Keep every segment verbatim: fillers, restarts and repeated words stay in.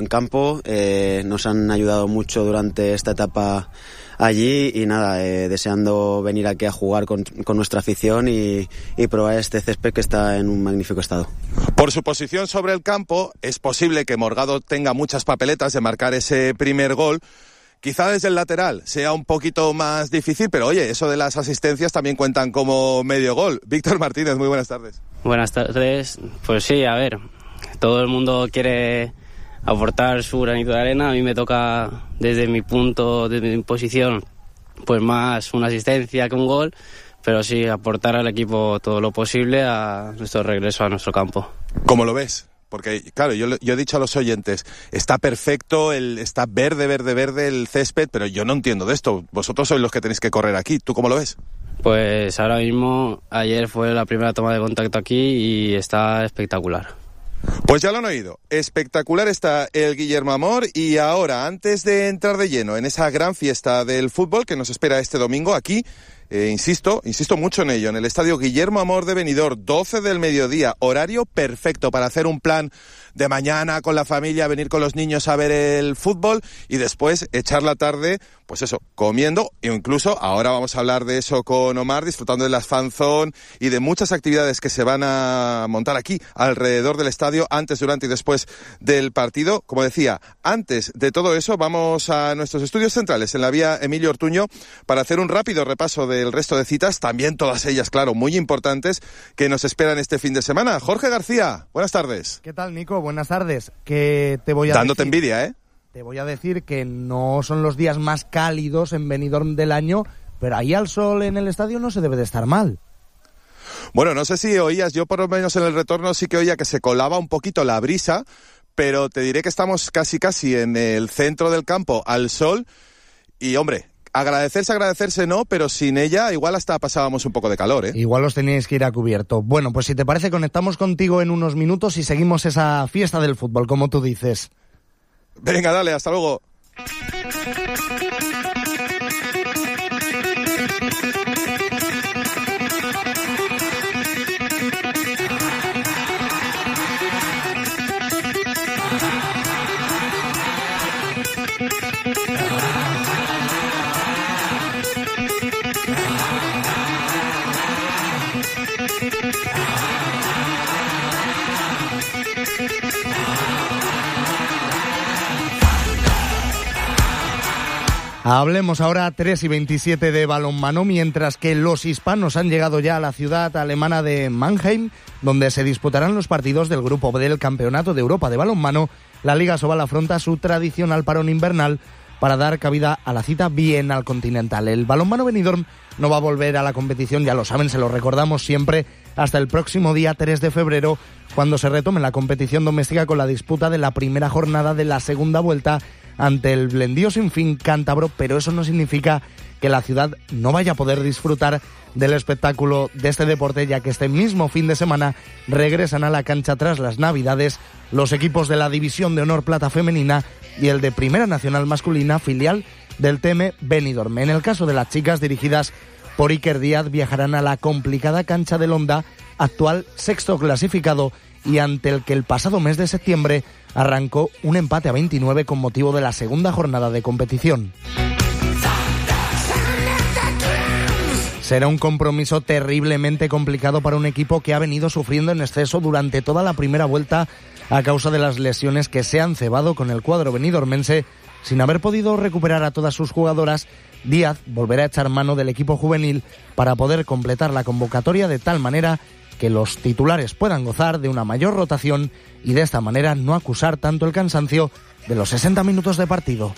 campo, eh, nos han ayudado mucho durante esta etapa allí y nada, eh, deseando venir aquí a jugar con, con nuestra afición y, y probar este césped que está en un magnífico estado. Por su posición sobre el campo, es posible que Morgado tenga muchas papeletas de marcar ese primer gol. Quizá desde el lateral sea un poquito más difícil, pero oye, eso de las asistencias también cuentan como medio gol. Víctor Martínez, muy buenas tardes. Buenas tardes. Pues sí, a ver, todo el mundo quiere aportar su granito de arena. A mí me toca, desde mi punto, desde mi posición, pues más una asistencia que un gol, pero sí, aportar al equipo todo lo posible a nuestro regreso a nuestro campo. ¿Cómo lo ves? Porque, claro, yo, yo he dicho a los oyentes, está perfecto, el, está verde, verde, verde el césped, pero yo no entiendo de esto. Vosotros sois los que tenéis que correr aquí. ¿Tú cómo lo ves? Pues ahora mismo, ayer fue la primera toma de contacto aquí y está espectacular. Pues ya lo han oído. Espectacular está el Guillermo Amor. Y ahora, antes de entrar de lleno en esa gran fiesta del fútbol que nos espera este domingo aquí, Eh, insisto, insisto mucho en ello, en el estadio Guillermo Amor de Benidorm, doce del mediodía, horario perfecto para hacer un plan de mañana con la familia, venir con los niños a ver el fútbol y después echar la tarde, pues eso, comiendo, e incluso ahora vamos a hablar de eso con Omar, disfrutando de las fanzone y de muchas actividades que se van a montar aquí alrededor del estadio, antes, durante y después del partido. Como decía, antes de todo eso vamos a nuestros estudios centrales en la vía Emilio Ortuño para hacer un rápido repaso de el resto de citas, también todas ellas, claro, muy importantes, que nos esperan este fin de semana. Jorge García, buenas tardes. ¿Qué tal, Nico? Buenas tardes. Que te voy a Dándote decir, envidia, ¿eh? Te voy a decir que no son los días más cálidos en Benidorm del año, pero ahí al sol en el estadio no se debe de estar mal. Bueno, no sé si oías, yo por lo menos en el retorno sí que oía que se colaba un poquito la brisa, pero te diré que estamos casi casi en el centro del campo, al sol, y hombre, agradecerse, agradecerse no, pero sin ella igual hasta pasábamos un poco de calor, ¿eh? Igual os teníais que ir a cubierto. Bueno, pues si te parece, conectamos contigo en unos minutos y seguimos esa fiesta del fútbol, como tú dices. Venga, dale, hasta luego. Hablemos ahora tres y veintisiete de balonmano, mientras que los hispanos han llegado ya a la ciudad alemana de Mannheim, donde se disputarán los partidos del Grupo B del Campeonato de Europa de Balonmano. La Liga Sobal afronta su tradicional parón invernal para dar cabida a la cita bienal continental. El balonmano Benidorm no va a volver a la competición, ya lo saben, se lo recordamos siempre, hasta el próximo día tres de febrero, cuando se retome la competición doméstica con la disputa de la primera jornada de la segunda vuelta ante el Blendío Sinfín cántabro, pero eso no significa que la ciudad no vaya a poder disfrutar del espectáculo de este deporte, ya que este mismo fin de semana regresan a la cancha tras las Navidades los equipos de la División de Honor Plata Femenina y el de Primera Nacional Masculina, filial del T M Benidorm. En el caso de las chicas, dirigidas por Iker Díaz, viajarán a la complicada cancha del Honda, actual sexto clasificado, y ante el que el pasado mes de septiembre arrancó un empate a veintinueve con motivo de la segunda jornada de competición. Será un compromiso terriblemente complicado para un equipo que ha venido sufriendo en exceso durante toda la primera vuelta a causa de las lesiones que se han cebado con el cuadro benidormense. Sin haber podido recuperar a todas sus jugadoras, Díaz volverá a echar mano del equipo juvenil para poder completar la convocatoria de tal manera que los titulares puedan gozar de una mayor rotación y de esta manera no acusar tanto el cansancio de los sesenta minutos de partido.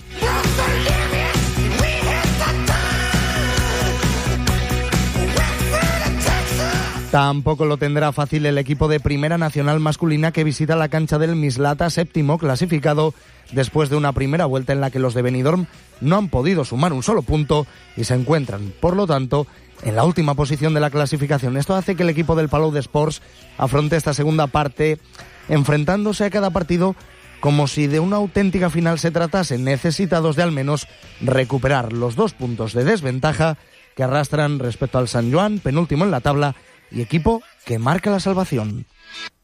Tampoco lo tendrá fácil el equipo de Primera Nacional Masculina, que visita la cancha del Mislata, séptimo clasificado, después de una primera vuelta en la que los de Benidorm no han podido sumar un solo punto y se encuentran, por lo tanto, en la última posición de la clasificación. Esto hace que el equipo del Palau de Sports afronte esta segunda parte enfrentándose a cada partido como si de una auténtica final se tratase, necesitados de al menos recuperar los dos puntos de desventaja que arrastran respecto al San Joan, penúltimo en la tabla, y equipo que marca la salvación.